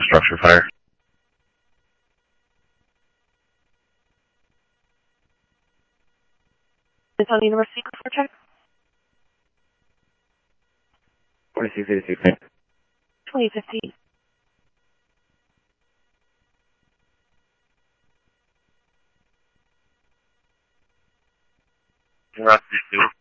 the structure fire. Midtown University for check. 4686. 2015. Route 32.